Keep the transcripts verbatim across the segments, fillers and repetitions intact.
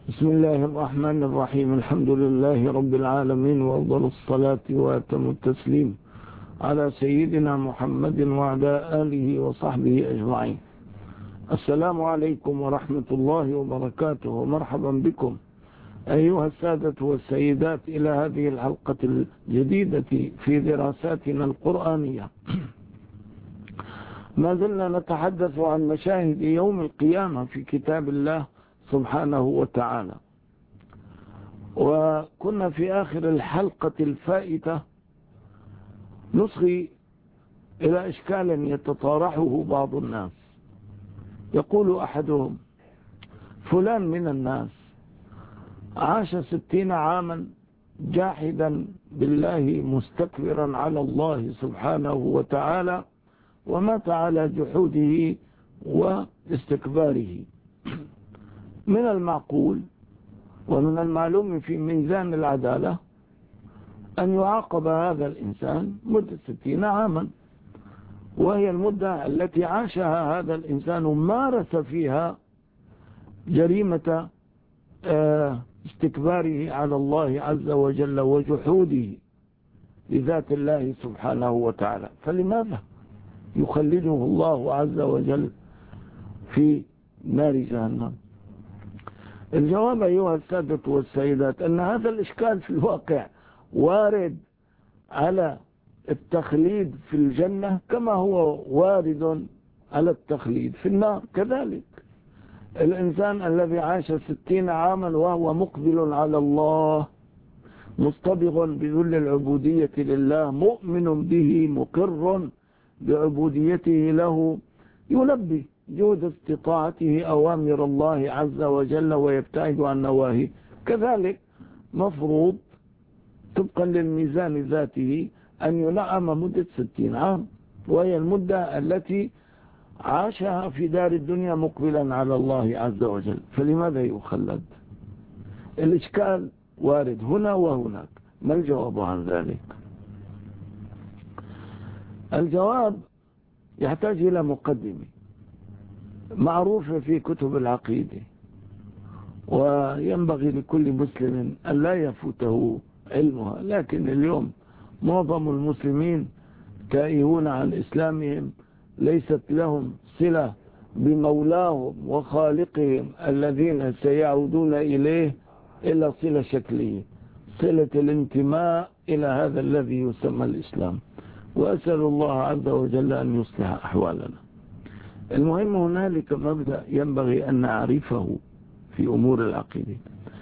بسم الله الرحمن الرحيم. الحمد لله رب العالمين، وأفضل الصلاة وأتم التسليم على سيدنا محمد وعلى آله وصحبه أجمعين. السلام عليكم ورحمة الله وبركاته، ومرحبا بكم أيها السادة والسيدات إلى هذه الحلقة الجديدة في دراساتنا القرآنية. ما زلنا نتحدث عن مشاهد يوم القيامة في كتاب الله سبحانه وتعالى، وكنا في آخر الحلقة الفائتة نصغي إلى إشكال يتطارحه بعض الناس. يقول أحدهم: فلان من الناس عاش ستين عاما جاحدا بالله مستكبرا على الله سبحانه وتعالى، ومات على جحوده واستكباره. من المعقول ومن المعلوم في ميزان العدالة أن يعاقب هذا الإنسان مدة ستين عاما، وهي المدة التي عاشها هذا الإنسان مارس فيها جريمة استكباره على الله عز وجل وجحوده لذات الله سبحانه وتعالى. فلماذا يخلده الله عز وجل في نار جهنم؟ الجواب أيها السادة والسيدات أن هذا الإشكال في الواقع وارد على التخليد في الجنة كما هو وارد على التخليد في النار كذلك. الإنسان الذي عاش ستين عاما وهو مقبل على الله مصطبغ بذل العبودية لله، مؤمن به مقر بعبوديته له، يلبي جهد استطاعته أوامر الله عز وجل ويبتعد عن نواهيه، كذلك مفروض طبقا للميزان ذاته أن ينعم مدة ستين عام، وهي المدة التي عاشها في دار الدنيا مقبلا على الله عز وجل. فلماذا يخلد؟ الإشكال وارد هنا وهناك. ما الجواب عن ذلك؟ الجواب يحتاج إلى مقدمة معروفة في كتب العقيدة، وينبغي لكل مسلم أن لا يفوته علمها، لكن اليوم معظم المسلمين تائهون عن إسلامهم، ليست لهم صلة بمولاهم وخالقهم الذين سيعودون إليه إلا صلة شكلية، صلة الانتماء إلى هذا الذي يسمى الإسلام. وأسأل الله عز وجل أن يصلح أحوالنا. المهم هنالك مبدأ ينبغي أن نعرفه في أمور العقيدة.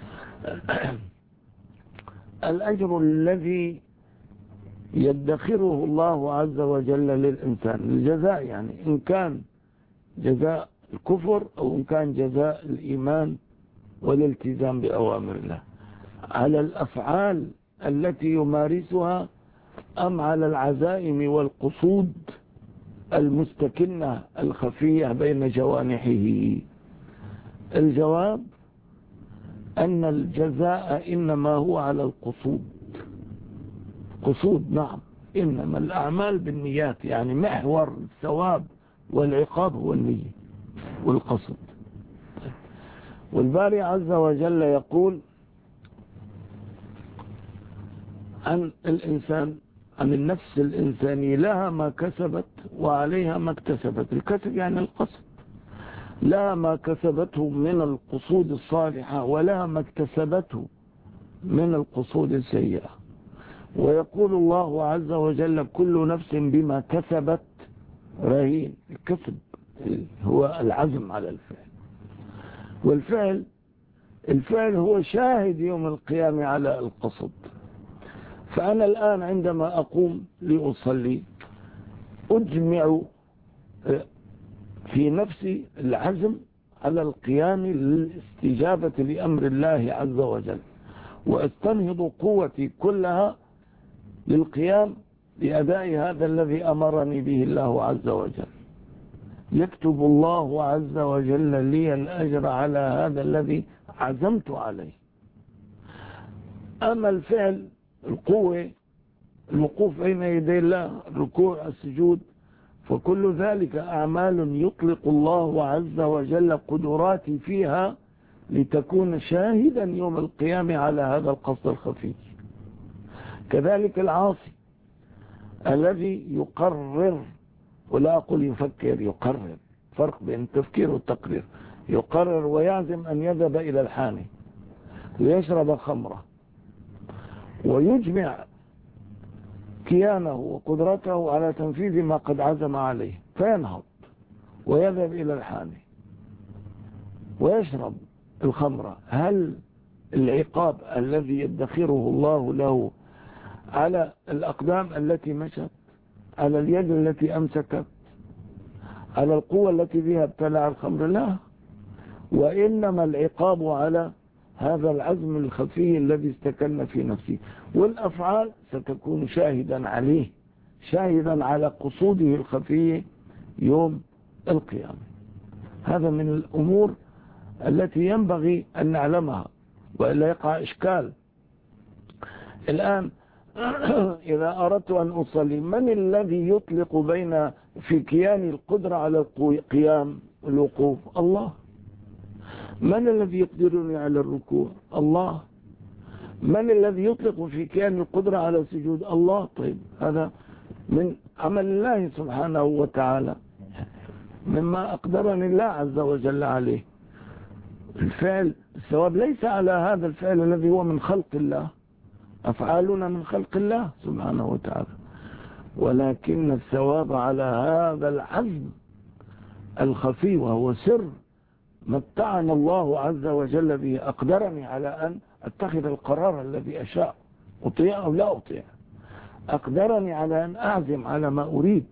الأجر الذي يدخره الله عز وجل للإنسان، الجزاء يعني، إن كان جزاء الكفر أو إن كان جزاء الإيمان والالتزام بأوامر الله، على الأفعال التي يمارسها أم على العزائم والقصود المستكنة الخفية بين جوانحه؟ الجواب أن الجزاء إنما هو على القصود. قصود نعم، إنما الأعمال بالنيات، يعني محور الثواب والعقاب هو النية والقصد. والباري عز وجل يقول عن الإنسان، عن النفس الإنسانية: لها ما كسبت وعليها ما اكتسبت. الكسب يعني القصد، لها ما كسبته من القصود الصالحة ولها ما اكتسبته من القصود السيئة. ويقول الله عز وجل: كل نفس بما كسبت رهين. الكسب هو العزم على الفعل، والفعل الفعل هو شاهد يوم القيامة على القصد. فأنا الآن عندما أقوم لأصلي أجمع في نفسي العزم على القيام للاستجابة لأمر الله عز وجل، وأستنهض قوتي كلها للقيام لأداء هذا الذي أمرني به الله عز وجل. يكتب الله عز وجل لي الأجر على هذا الذي عزمت عليه. أما الفعل، القوة، الوقوف بين يدي الله، الركوع، السجود، فكل ذلك أعمال يطلق الله عز وجل قدراتي فيها لتكون شاهدا يوم القيامة على هذا القصد الخفي. كذلك العاصي الذي يقرر، ولا أقول يفكر، يقرر، فرق بين التفكير والتقرير. يقرر ويعزم أن يذهب إلى الحاني ويشرب خمره ويجمع كيانه وقدرته على تنفيذ ما قد عزم عليه، فينهض ويذهب إلى الحاني ويشرب الخمره. هل العقاب الذي يدخره الله له على الأقدام التي مشت، على اليد التي أمسكت، على القوة التي بها ابتلع الخمر؟ لا، وإنما العقاب على هذا العزم الخفي الذي استكن في نفسه. والأفعال ستكون شاهدا عليه، شاهدا على قصوده الخفي يوم القيامة. هذا من الأمور التي ينبغي أن نعلمها وإلا يقع إشكال. الآن إذا أردت أن أصلي، من الذي يطلق بين في كيان القدرة على القيام الوقوف؟ الله. من الذي يقدرني على الركوع؟ الله. من الذي يطلق في كيان القدرة على السجود؟ الله. طيب هذا من عمل الله سبحانه وتعالى، مما أقدرني الله عز وجل عليه. الفعل الثواب ليس على هذا الفعل الذي هو من خلق الله، أفعالنا من خلق الله سبحانه وتعالى، ولكن الثواب على هذا العزم الخفي، وهو سر متعنا الله عز وجل به. أقدرني على أن أتخذ القرار الذي أشاء، أطيع أو لا أطيع. أقدرني على أن أعزم على ما أريد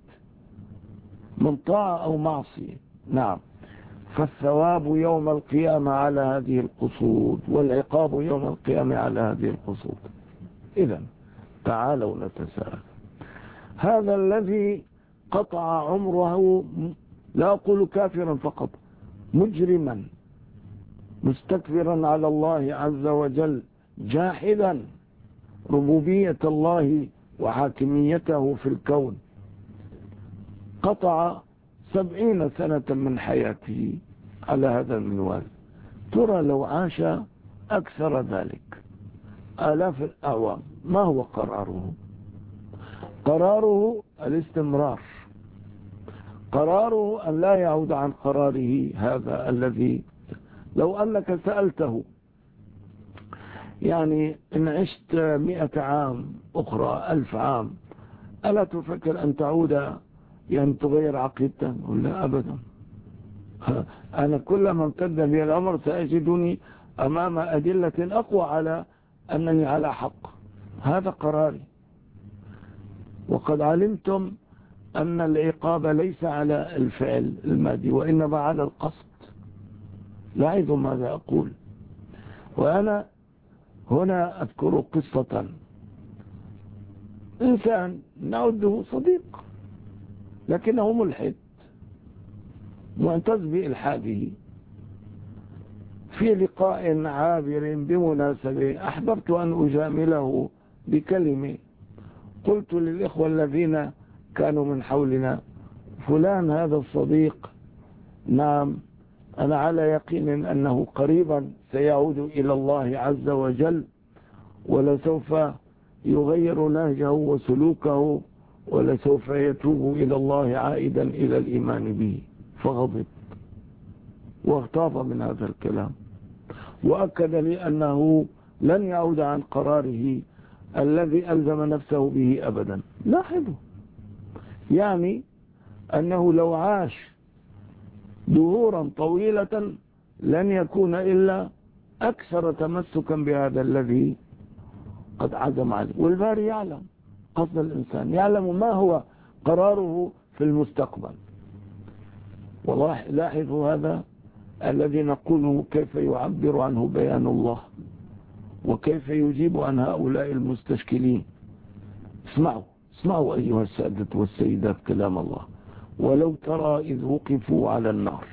من طاعة أو معصية. نعم، فالثواب يوم القيامة على هذه القصود، والعقاب يوم القيامة على هذه القصود. إذن تعالوا نتساءل، هذا الذي قطع عمره، لا أقول كافرا فقط، مجرما مستكبرا على الله عز وجل، جاحدا ربوبية الله وحاكميته في الكون، قطع سبعين سنة من حياته على هذا المنوال. ترى لو عاش أكثر ذلك آلاف الأعوام، ما هو قراره؟ قراره الاستمرار، قراره أن لا يعود عن قراره هذا الذي لو أنك سألته يعني إن عشت مئة عام أخرى، ألف عام، ألا تفكر أن تعود يعني تغير عقيدتك؟ ولا أبدا. أنا كلما امتد بي العمر سأجدني أمام أدلة أقوى على أنني على حق. هذا قراري. وقد علمتم أن العقاب ليس على الفعل المادي، وإنما على القصد. لاحظوا ماذا أقول. وأنا هنا أذكر قصة إنسان نعده صديق لكنه ملحد معتز بإلحاده. في لقاء عابر بمناسبة أحببت أن أجامله بكلمة. قلت للإخوة الذين كانوا من حولنا: فلان هذا الصديق، نعم أنا على يقين أنه قريبا سيعود إلى الله عز وجل، ولسوف يغير نهجه وسلوكه، ولسوف يتوب إلى الله عائدا إلى الإيمان به. فغضب واغتاظ من هذا الكلام، وأكد لي أنه لن يعود عن قراره الذي ألزم نفسه به أبدا. لاحظوا، يعني أنه لو عاش دهورا طويلة لن يكون إلا أكثر تمسكا بهذا الذي قد عزم عليه. والباري يعلم قصد الإنسان، يعلم ما هو قراره في المستقبل. والله لاحظوا هذا الذي نقوله كيف يعبر عنه بيان الله، وكيف يجيب عن هؤلاء المستشكلين. اسمعوا اسمعوا أيها السادة والسيدات كلام الله: ولو ترى إذ وقفوا على النار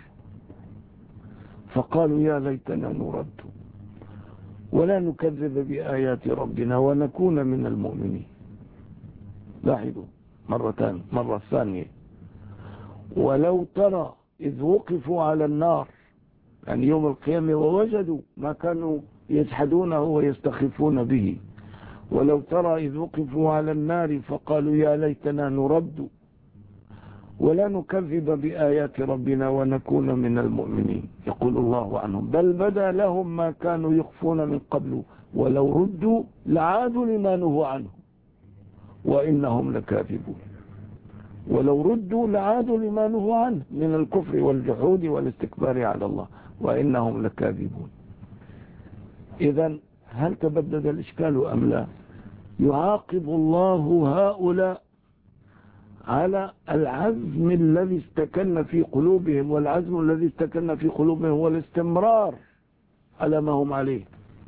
فقالوا يا ليتنا نرد ولا نكذب بآيات ربنا ونكون من المؤمنين. لاحظوا مرتان مرة ثانية: ولو ترى إذ وقفوا على النار يعني يوم القيامة ووجدوا ما كانوا يجحدونه ويستخفون به. ولو ترى إذ وقفوا على النار فقالوا يا ليتنا نرد ولا نكذب بآيات ربنا ونكون من المؤمنين. يقول الله عنهم بل بدا لهم ما كانوا يخفون من قبل ولو ردوا لعادوا لما نهوا عنه وإنهم لكاذبون. ولو ردوا لعادوا لما نهوا عنه من الكفر والجحود والاستكبار على الله وإنهم لكاذبون. إذن هل تبدد الإشكال أم لا؟ يعاقب الله هؤلاء على العزم الذي استكن في قلوبهم، والعزم الذي استكن في قلوبهم هو الاستمرار على ما هم عليه.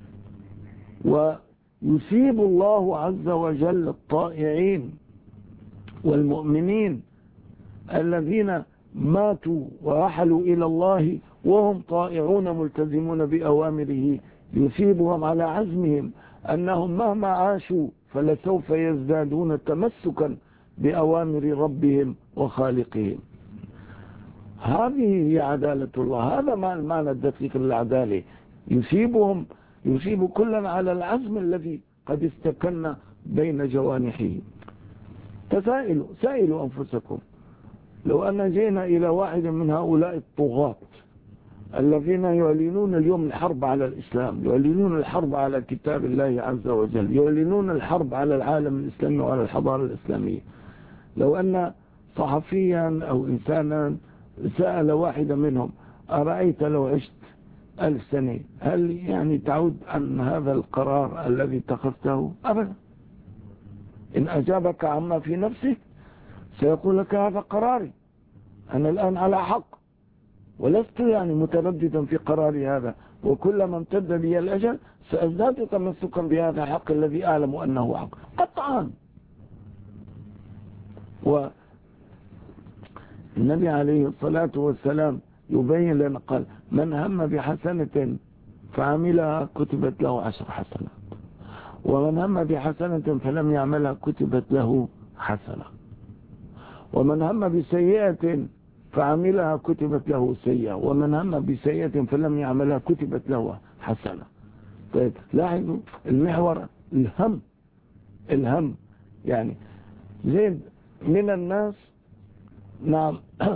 ويثيب الله عز وجل الطائعين والمؤمنين الذين ماتوا ورحلوا إلى الله وهم طائعون ملتزمون بأوامره، يثيبهم على عزمهم أنهم مهما عاشوا فلسوف يزدادون تمسكا بأوامر ربهم وخالقهم. هذه هي عدالة الله، هذا معنى الدقيق للعدالة. يثيبهم يثيب كلا على العزم الذي قد استكن بين جوانحه. تسائلوا سائلوا أنفسكم، لو أن جينا إلى واحد من هؤلاء الطغاة الذين يعلنون اليوم الحرب على الإسلام، يعلنون الحرب على كتاب الله عز وجل، يعلنون الحرب على العالم الإسلامي وعلى الحضارة الإسلامية، لو أن صحفيا أو إنسانا سأل واحدا منهم أرأيت لو عشت ألف سنة هل يعني تعود عن هذا القرار الذي اتخذته؟ أبدا. إن أجابك عما في نفسك سيقول لك هذا قراري، أنا الآن على حق ولست يعني مترددا في قراري هذا، وكلما امتد لي الأجل سأزداد تمسكا بهذا الحق الذي أعلم أنه حق قطعا. والنبي عليه الصلاة والسلام يبين لنا قال من هم بحسنة فعملها كتبت له عشر حسنات، ومن هم بحسنة فلم يعملها كتبت له حسنة، ومن هم بسيئة فعملها كتبت له سيئة، ومن هم بسيئة فلم يعملها كتبت له حسنة. طيب لاحظوا المحور الهم. الهم يعني زيد من الناس نعم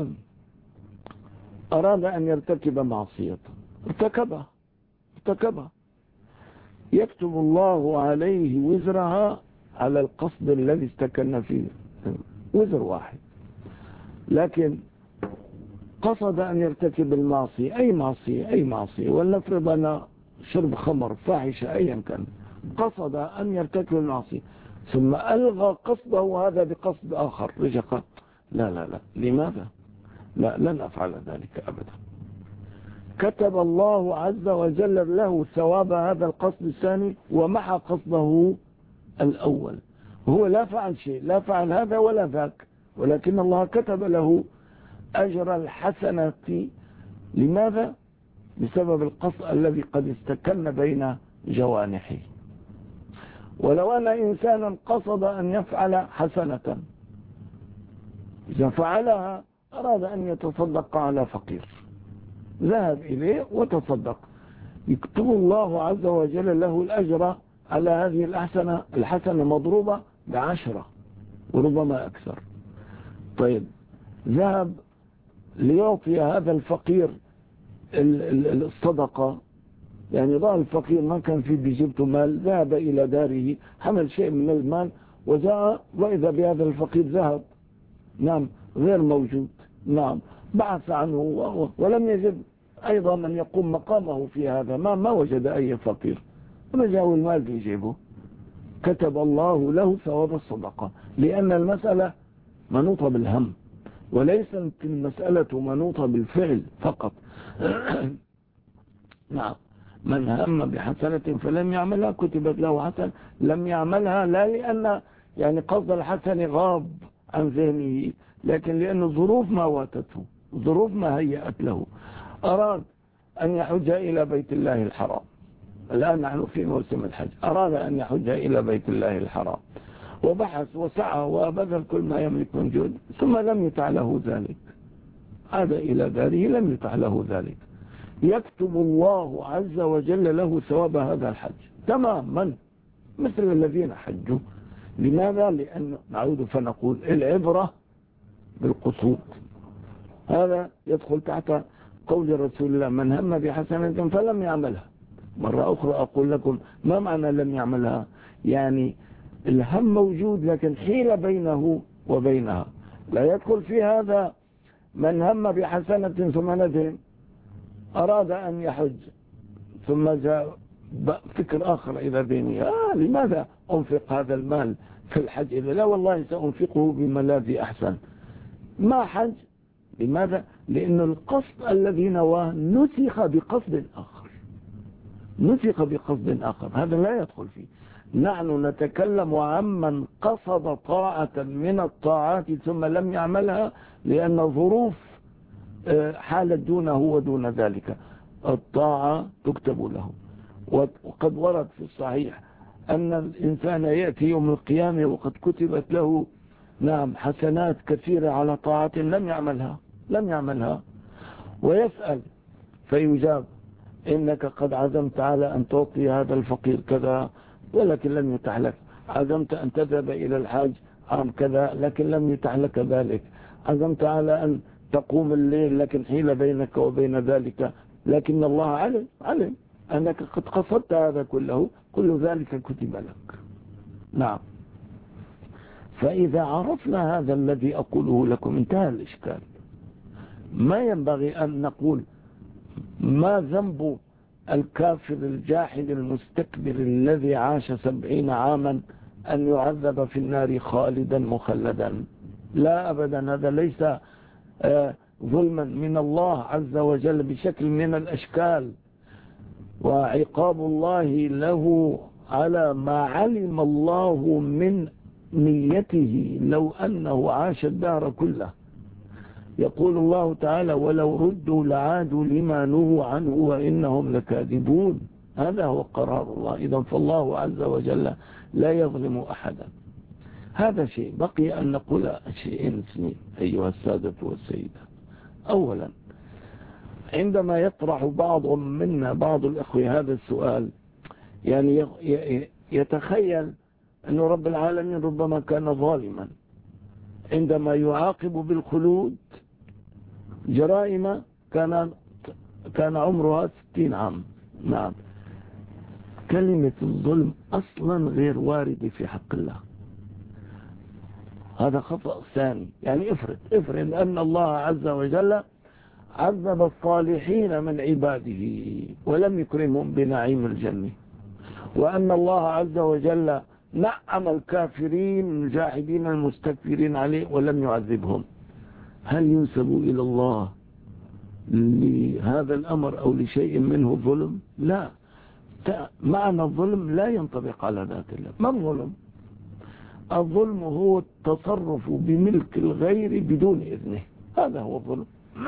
أراد أن يرتكب معصية ارتكبها ارتكبها يكتب الله عليه وزرها على القصد الذي استكن فيه، وزر واحد، لكن قصد أن يرتكب المعصية، أي معصية أي معصية، ولنفرض أن شرب خمر فاحشة أيا كان، قصد أن يرتكب المعصية ثم ألغى قصده هذا بقصد آخر، رجع قال لا لا لا لماذا؟ لا لن أفعل ذلك أبدا. كتب الله عز وجل له ثواب هذا القصد الثاني ومحى قصده الأول، هو لا فعل شيء، لا فعل هذا ولا ذاك، ولكن الله كتب له أجر الحسنة. لماذا؟ بسبب القصد الذي قد استكن بين جوانحه. ولو أن إنسانا قصد أن يفعل حسنة، إذا فعلها أراد أن يتصدق على فقير، ذهب إليه وتصدق، يكتب الله عز وجل له الأجر على هذه الحسنة، الحسنة مضروبة بعشرة وربما أكثر. طيب ذهب ليعطي هذا الفقير الصدقة، يعني ضاع الفقير ما كان في بجيبته مال، ذهب إلى داره حمل شيء من المال وجاء وإذا بهذا الفقير ذهب نعم غير موجود، نعم بعث عنه ولم يجد أيضا من يقوم مقامه في هذا، ما ما وجد أي فقير، رجعوا المال في جيبه، كتب الله له ثواب الصدقة، لأن المسألة منوطة بالهم وليست المسألة منوطة بالفعل فقط. نعم من هم بحسنة فلم يعملها كتبت له حسنة، لم يعملها لا لأن يعني قصد الحسن غاب عن ذهنه، لكن لأن الظروف ما واتته، ظروف ما هيأت له. أراد أن يحج إلى بيت الله الحرام، الآن نحن في موسم الحج، أراد أن يحج إلى بيت الله الحرام وبحث وسعى وبذل كل ما يملك من جهد، ثم لم يتع له ذلك، عاد إلى داره لم يتع له ذلك، يكتب الله عز وجل له ثواب هذا الحج تماما مثل الذين حجوا. لماذا؟ لأن نعود فنقول العبرة بالقصود. هذا يدخل تحت قول رسول الله من هم بحسنة فلم يعملها. مرة أخرى أقول لكم ما معنى لم يعملها؟ يعني الهم موجود لكن حيل بينه وبينها. لا يدخل في هذا من هم بحسنة ثم ندم أراد أن يحج ثم جاء فكر آخر إلى ذهنه آه لماذا أنفق هذا المال في الحج؟ إذا لا والله سأنفقه بملاذ أحسن. ما حج. لماذا؟ لأن القصد الذي نواه نسخ بقصد آخر، نسخ بقصد آخر، هذا لا يدخل فيه. نحن نتكلم عمن قصد طاعة من الطاعات ثم لم يعملها لأن ظروف حالت دونه ودون ذلك. الطاعة تكتب له. وقد ورد في الصحيح أن الإنسان يأتي يوم القيامة وقد كتبت له نعم حسنات كثيرة على طاعة لم يعملها لم يعملها ويسأل فيجاب إنك قد عزمت على أن تعطي هذا الفقير كذا ولكن لم يتح لك، عزمت أن تذهب إلى الحج عام كذا لكن لم يتح لك ذلك، عزمت على أن تقوم الليل لكن حيل بينك وبين ذلك، لكن الله علم علم أنك قد قصدت هذا كله، كل ذلك كتب لك. نعم. فإذا عرفنا هذا الذي أقوله لكم انتهى الإشكال. ما ينبغي أن نقول ما ذنب الكافر الجاحد المستكبر الذي عاش سبعين عاما أن يعذب في النار خالدا مخلدا. لا أبدا، هذا ليس ظلما من الله عز وجل بشكل من الأشكال، وعقاب الله له على ما علم الله من نيته لو أنه عاش الدهر كله. يقول الله تعالى ولو ردوا لعادوا لما نهوا عنه وإنهم لكاذبون. هذا هو قرار الله. إذن فالله عز وجل لا يظلم أحدا. هذا شيء. بقي أن نقول شيئين اثنين أيها السادة والسيدات. أولا، عندما يطرح بعض منا بعض الأخوة هذا السؤال، يعني يتخيل أن رب العالمين ربما كان ظالما عندما يعاقب بالخلود جرائم كان كان عمرها ستين عام. نعم. كلمة الظلم أصلا غير واردة في حق الله. هذا خطأ ثاني. يعني افرض افرض أن الله عز وجل عذب الصالحين من عباده ولم يكرمهم بنعيم الجنة، وأن الله عز وجل نعم الكافرين الجاحدين المستكبرين عليه ولم يعذبهم. هل ينسب إلى الله لهذا الأمر أو لشيء منه ظلم؟ لا. معنى الظلم لا ينطبق على ذات الله. ما الظلم؟ الظلم هو التصرف بملك الغير بدون إذنه، هذا هو الظلم.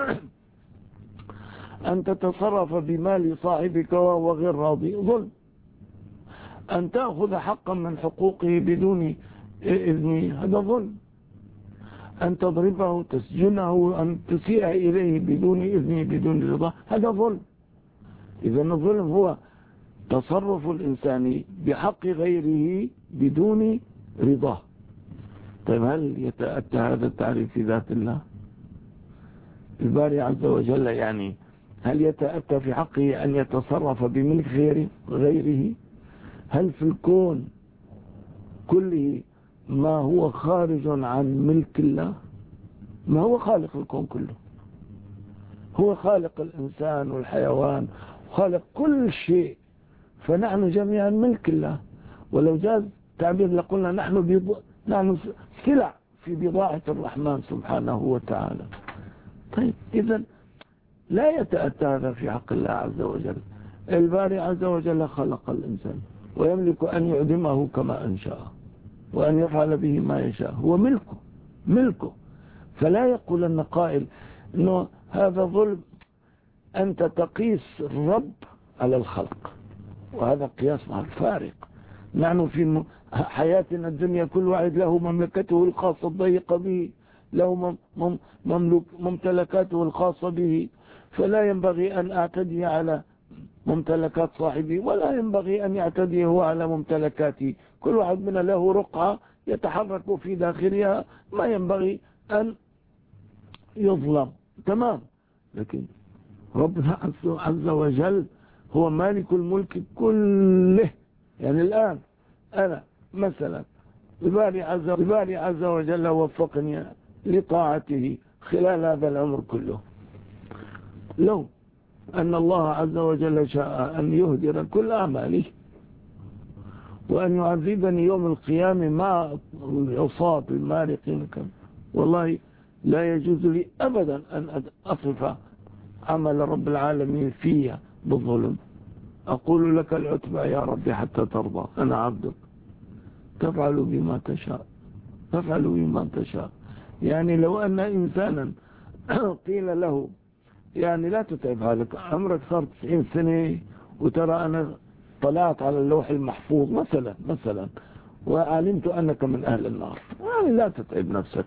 أن تتصرف بمال صاحبك وهو غير راضي ظلم. أن تأخذ حقا من حقوقه بدون إذنه هذا ظلم. أن تضربه تسجنه أن تسيء إليه بدون إذنه بدون رضا هذا ظلم. إذا الظلم هو تصرف الإنسان بحق غيره بدون رضاه. طيب هل يتأتى هذا التعريف في ذات الله الباري عز وجل؟ يعني هل يتأتى في حقه أن يتصرف بملك غيره؟ هل في الكون كله ما هو خارج عن ملك الله؟ ما هو خالق الكون كله، هو خالق الإنسان والحيوان، خالق كل شيء، فنحن جميعا ملك الله. ولو جاز تعبير لقلنا نحن بيض... نحن سلع في بضاعة الرحمن سبحانه وتعالى. طيب إذن لا يتأتى هذا في حق الله عز وجل. الباري عز وجل خلق الإنسان ويملك أن يعدمه كما أنشأه وأن يفعل به ما يشاء، هو ملكه ملكه. فلا يقول أن قائل أنه هذا ظلم. أنت تقيس الرب على الخلق، وهذا قياس مع الفارق. نحن في حياتنا الدنيا كل واحد له مملكته الخاصة الضيقة به، له مملك ممتلكاته الخاصة به. فلا ينبغي أن أعتدي على ممتلكات صاحبي ولا ينبغي أن يعتدي هو على ممتلكاتي. كل واحد منا له رقعة يتحرك في داخلها، ما ينبغي أن يظلم. تمام. لكن ربنا عز وجل هو مالك الملك كله. يعني الآن أنا مثلا الباري عز, الباري عز وجل وفقني لطاعته خلال هذا العمر كله. لو أن الله عز وجل شاء أن يهدر كل أعمالي وأن يعذبني يوم القيامة مع العصاة المارقين، والله لا يجوز لي أبدا أن أصف عمل رب العالمين فيها بالظلم. أقول لك العتبى يا ربي حتى ترضى، أنا عبدك تفعل بما تشاء، تفعل بما تشاء. يعني لو أن إنسانا قيل له يعني لا تتعب حالك، عمرك صار تسعين سنة وترى أنا طلعت على اللوح المحفوظ مثلا مثلا وعلمت أنك من أهل النار، يعني لا تتعب نفسك.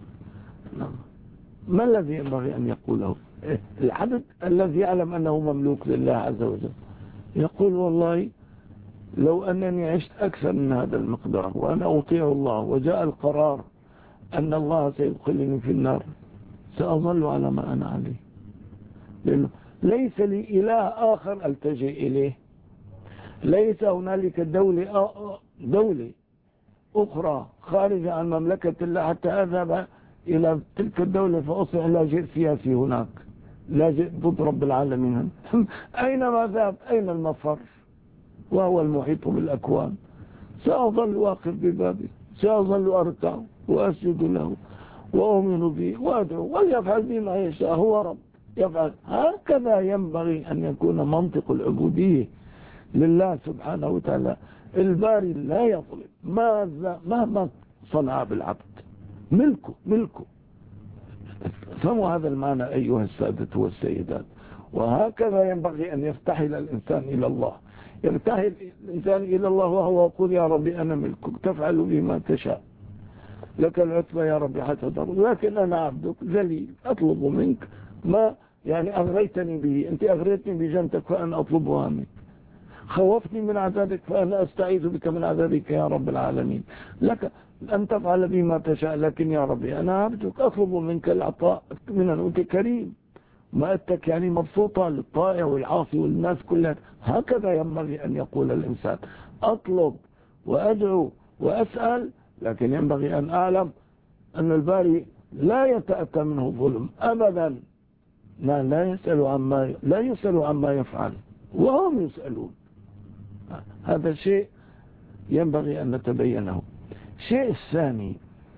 ما الذي ينبغي أن يقوله العبد الذي يعلم أنه مملوك لله عز وجل؟ يقول والله لو أنني عشت أكثر من هذا المقدار وأنا أطيع الله وجاء القرار أن الله سيدخلني في النار سأظل على ما أنا عليه، لأنه ليس لي إله آخر ألتجئ إليه. ليس هنالك دولة دولة أخرى خارجة عن مملكة الله حتى أذهب إلى تلك الدولة فأصبح لاجئ سياسي هناك، لاجئ ضد رب العالمين. أينما ذهب أين المفر وهو المحيط بالأكوان؟ سأظل واقف ببابه، سأظل أركع وأسجد له وأؤمن به وأدعو وليفعل بي ما يشاء، هو رب يفعل. هكذا ينبغي أن يكون منطق العبودية لله سبحانه وتعالى. الباري لا يظلم ماذا مهما صنع بالعبد، ملكه ملكه. فهموا هذا المعنى أيها السادة والسيدات. وهكذا ينبغي أن يفتحل الإنسان إلى الله، يفتحل الإنسان إلى الله وهو يقول يا ربي أنا ملكك تفعل بما تشاء، لك العتبى يا ربي حتى ترضى، لكن أنا عبدك ذليل أطلب منك ما يعني أغريتني به، أنت أغريتني بجنتك فأنا أطلبها منك، خوفتني من عذابك فأنا أستعيذ بك من عذابك يا رب العالمين، لك أن تفعل بي ما تشاء، لكن يا ربي أنا عبدك أطلب منك العطاء من أنت كريم، مأتك يعني مبسوطة للطائع والعاصي والناس كلها. هكذا ينبغي أن يقول الإنسان، أطلب وأدعو وأسأل، لكن ينبغي أن أعلم أن الباري لا يتأتى منه ظلم أبدا، لا, لا يسأل عما لا يسأل عما يفعل وهم يسألون. هذا شيء ينبغي أن نتبينه. الشيء الثاني،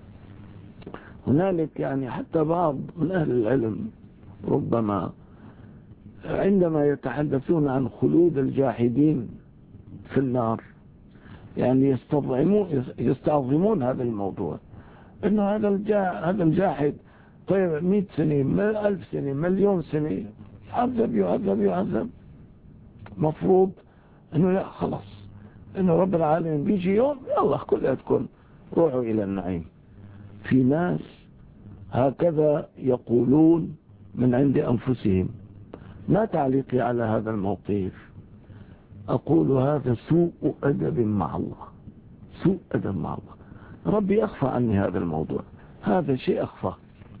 هنالك يعني حتى بعض من أهل العلم ربما عندما يتحدثون عن خلود الجاحدين في النار يعني يستعظمون يستعظمون هذا الموضوع، انه هذا هذا الجاحد طيب مئة سنة ألف سنة مليون سنة يعذب يعذب يعذب، مفروض انه لا خلاص انه رب العالمين بيجي يوم يلا كلها تكون روحوا الى النعيم. في ناس هكذا يقولون من عند أنفسهم. ما تعليقي على هذا الموقف؟ أقول هذا سوء أدب مع الله، سوء أدب مع الله. ربي أخفى عني هذا الموضوع، هذا شيء أخفى،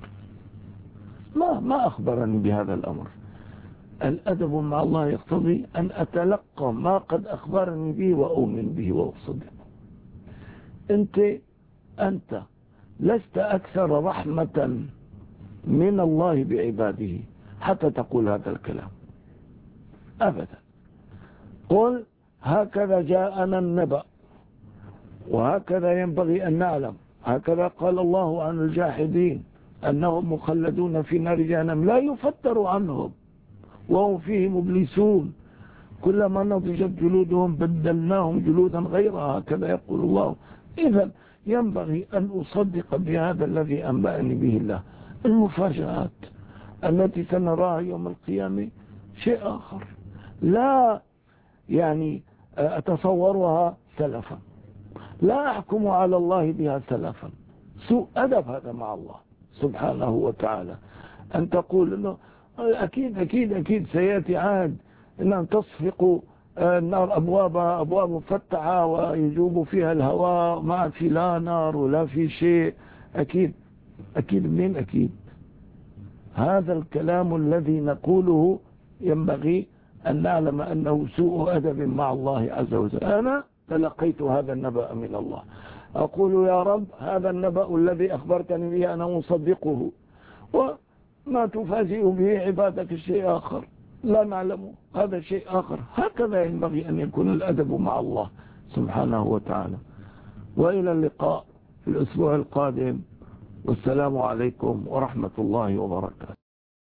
ما ما أخبرني بهذا الأمر. الأدب مع الله يقتضي أن أتلقى ما قد أخبرني به وأؤمن به وأصدق. أنت أنت لست أكثر رحمة من الله بعباده حتى تقول هذا الكلام أبدا. قل هكذا جاءنا النبأ وهكذا ينبغي أن نعلم، هكذا قال الله عن الجاحدين أنهم مخلدون في نار جهنم لا يفتر عنهم وهم فيه مبلسون، كلما نضجت جلودهم بدلناهم جلودا غيرها، هكذا يقول الله. إذن ينبغي أن أصدق بهذا الذي أنبأني به الله. المفاجآت التي سنراها يوم القيامة شيء آخر، لا يعني أتصورها سلفا، لا أحكم على الله بها سلفا. سوء أدب هذا مع الله سبحانه وتعالى، أن تقول إنه أكيد أكيد أكيد سيأتي عهد أن تصفق النار أبوابها أبواب مفتحة ويجوب فيها الهواء، ما في لا نار ولا في شيء. أكيد أكيد من أكيد هذا الكلام الذي نقوله ينبغي أن نعلم أنه سوء أدب مع الله عز وجل. أنا تلقيت هذا النبأ من الله، أقول يا رب هذا النبأ الذي أخبرتني به أنا مصدقه، وما تفاجئ به عبادك الشيء آخر لا نعلمه، هذا شيء آخر. هكذا ينبغي أن يكون الأدب مع الله سبحانه وتعالى. وإلى اللقاء في الأسبوع القادم، والسلام عليكم ورحمة الله وبركاته.